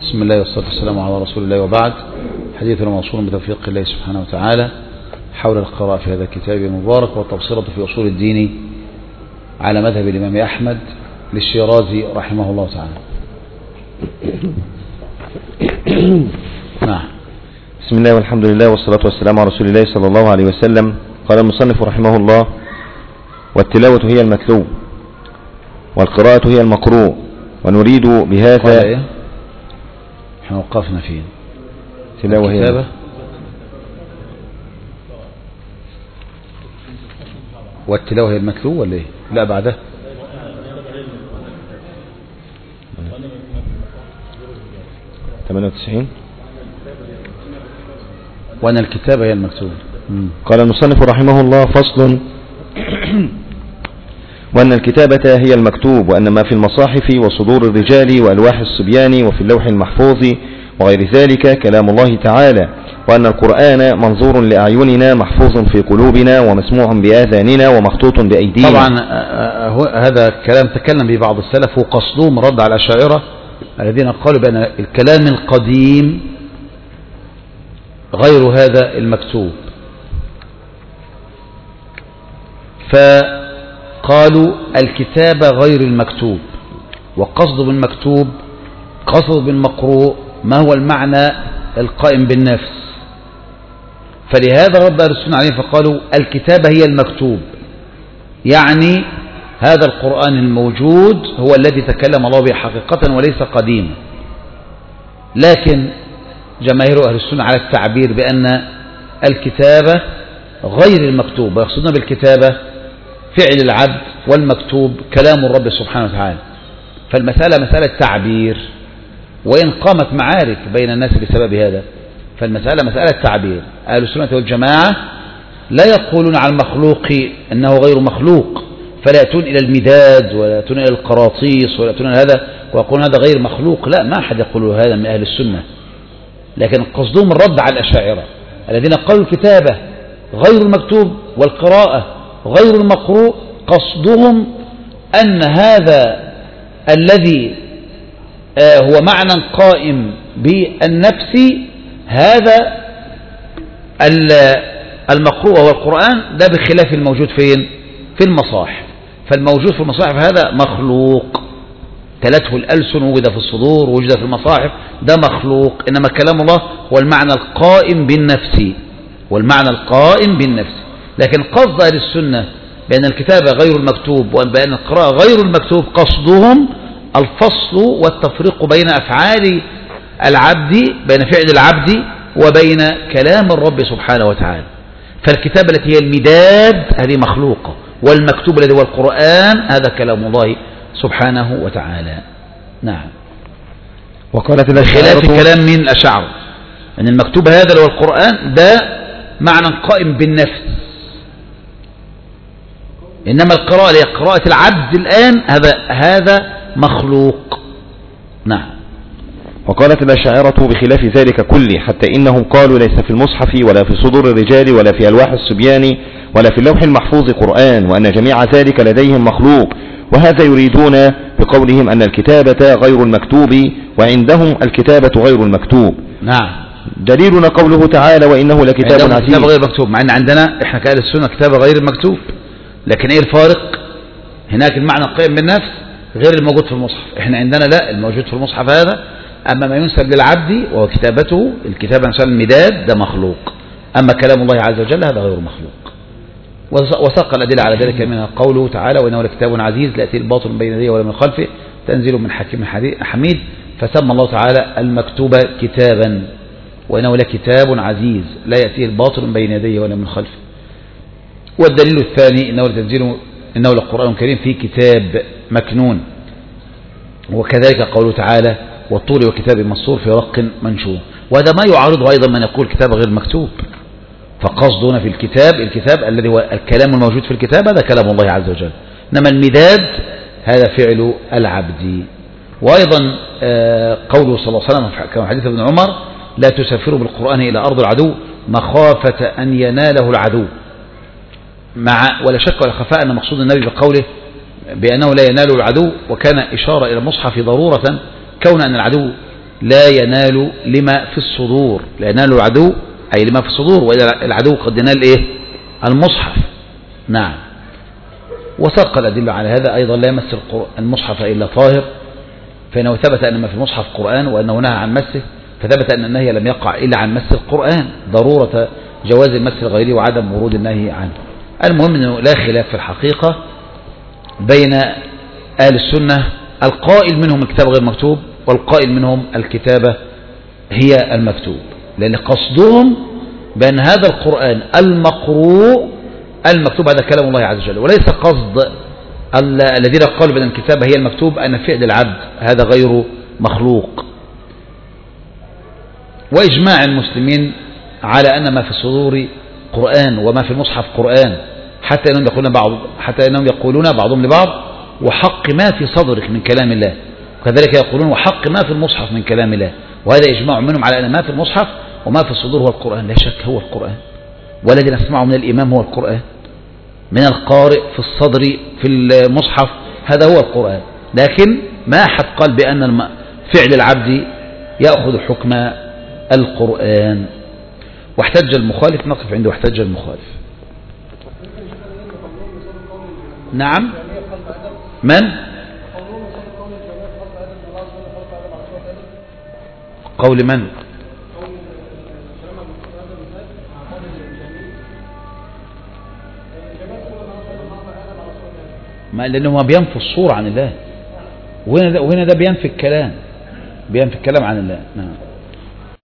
بسم الله والصلاة والسلام على رسول الله، وبعد. حديثنا موصول بتوفيق الله سبحانه وتعالى حول القراءة في هذا الكتاب المبارك والتبصرة في أصول الدين على مذهب الإمام أحمد للشيرازي رحمه الله تعالى. نعم. بسم الله والحمد لله والصلاة والسلام على رسول الله صلى الله عليه وسلم. قال المصنف رحمه الله: والتلاوة هي المتلو والقراءة هي المقروء، ونريد بهذا إيه؟ احنا وقفنا فيه تلاوة هي والتلاوة هي المتلو ولا ايه؟ لا بعده. وأن الكتابة هي المكتوب. قال المصنف رحمه الله: فصل: وأن الكتابة هي المكتوب، وأن ما في المصاحف وصدور الرجال وألواح الصبيان وفي اللوح المحفوظ وغير ذلك كلام الله تعالى، وأن القرآن منظور لأعيننا محفوظ في قلوبنا ومسموع بآذاننا ومخطوط بأيدينا. طبعا هذا الكلام تكلم به بعض السلف وقصدهم رد على الأشاعرة الذين قالوا بأن الكلام القديم غير هذا المكتوب، فقالوا الكتابة غير المكتوب، وقصد بالمكتوب قصد بالمقروء ما هو المعنى القائم بالنفس، فلهذا رد أهل السنة عليه فقالوا الكتابة هي المكتوب، يعني هذا القرآن الموجود هو الذي تكلم الله به حقيقة وليس قديما. لكن جماهير أهل السنة على التعبير بأن الكتابة غير المكتوب، ويقصدون بالكتابة فعل العبد، والمكتوب كلام الرب سبحانه وتعالى. فالمسألة مسألة تعبير، وإن قامت معارك بين الناس بسبب هذا، فالمسألة مسألة تعبير. أهل السنة والجماعة لا يقولون على المخلوق أنه غير مخلوق، فلا يأتون إلى المداد ولا يأتون إلى القراطيس ولا يأتون إلى هذا ويقولون هذا غير مخلوق، لا، ما أحد يقول هذا من أهل السنة. لكن قصدهم الرد على الأشاعرة الذين قالوا الكتابة غير المكتوب والقراءة غير المقروء، قصدهم أن هذا الذي هو معنى قائم بالنفس، هذا المقروء هو القرآن، ده بخلاف الموجود فين؟ في المصاحف. فالموجود في المصاحف هذا مخلوق، تلته الألسن، وجد في الصدور ووجد في المصاحف، ده مخلوق. إنما كلام الله هو المعنى القائم بالنفس، والمعنى القائم بالنفس. لكن قصد أهل السنة بأن الكتابة غير المكتوب وبأن القراءة غير المكتوب، قصدهم الفصل والتفريق بين أفعال العبد، بين فعل العبد وبين كلام الرب سبحانه وتعالى. فالكتابة التي هي المداد هذه مخلوقة، والمكتوب الذي هو القرآن هذا كلام الله سبحانه وتعالى. نعم. وقالت خلاف الكلام من الأشاعرة أن المكتوب هذا اللي هو القرآن ده معنى قائم بالنفس، إنما القراءة اللي هي قراءة العبد الآن هذا مخلوق. نعم. وقالت الأشاعرة بخلاف ذلك كله، حتى إنهم قالوا ليس في المصحف ولا في صدور الرجال ولا في ألواح الصبيان ولا في اللوح المحفوظ قرآن، وأن جميع ذلك لديهم مخلوق. وهذا يريدون بقولهم أن الكتابة غير المكتوب، وعندهم الكتابة غير المكتوب. نعم. دليلنا قوله تعالى: وإنه لكتاب عزيز. كتاب غير مكتوب، مع أن عندنا إحنا كأهل السنة كتابة غير المكتوب، لكن إيه الفارق؟ هناك المعنى القائم بالنفس غير الموجود في المصحف، إحنا عندنا لا، الموجود في المصحف هذا، أما ما ينسب للعبد وهو كتابته، الكتابة مثلا المداد ده مخلوق، أما كلام الله عز وجل هذا غير مخلوق. وساق الأدلة على ذلك منها قوله تعالى: وإنه لكتاب عزيز لا يأتيه الباطل من بين يديه ولا من خلفه تنزيل من حكيم حميد. فسمى الله تعالى المكتوب كتابا، وإنه لكتاب عزيز لا يأتيه الباطل من بين يديه ولا من خلفه. والدليل الثاني إنه لقرآن كريم في كتاب مكنون. وكذلك قوله تعالى: والطور وكتاب مسطور في رق منشور. وهذا ما يعارضه أيضا من يقول كتاب غير مكتوب. فقصدنا في الكتاب الذي هو الكلام الموجود في الكتاب هذا كلام الله عز وجل، إنما المداد هذا فعل العبد. وأيضا قوله صلى الله عليه وسلم كما حديث ابن عمر: لا تسافروا بالقرآن إلى أرض العدو مخافة أن يناله العدو. ولا شك ولا خفاء أن مقصود النبي بقوله بأنه لا يناله العدو، وكان إشارة إلى المصحف ضرورة كون أن العدو لا ينال لما في الصدور، لا ينال العدو أي لما في الصدور، وإذا العدو قد ينال إيه؟ المصحف. نعم. وساق الأدلة على هذا أيضا: لا يمس المصحف إلا طاهر، فإنه ثبت أن ما في المصحف قرآن وأنه نهى عن مسه، فثبت أن النهي لم يقع إلا عن مس القرآن، ضرورة جواز المس الغيري وعدم ورود النهي عنه. المهم أنه لا خلاف في الحقيقة بين أهل السنة، القائل منهم الكتاب غير مكتوب والقائل منهم الكتابة هي المكتوب، لأن قصدهم بأن هذا القرآن المقروء المكتوب هذا كلام الله عز وجل، وليس قصد الذين قالوا بأن الكتابة هي المكتوب أن فعل العبد هذا غير مخلوق. وإجماع المسلمين على أن ما في الصدور قرآن وما في المصحف قرآن، حتى أنهم يقولون بعضهم لبعض: وحق ما في صدرك من كلام الله، وكذلك يقولون: وحق ما في المصحف من كلام الله. وهذا إجماع منهم على أن ما في المصحف وما في الصدور هو القرآن، لا شك هو القرآن، والذي نسمعه من الإمام هو القرآن، من القارئ في الصدر في المصحف هذا هو القرآن. لكن ما أحد قال بأن فعل العبد يأخذ حكم القرآن. واحتج المخالف، نقف عنده واحتج المخالف. نعم. من؟ قول من؟ ما لأنه بينفي الصورة عن الله، وهنا ده بينفي الكلام عن الله. نعم.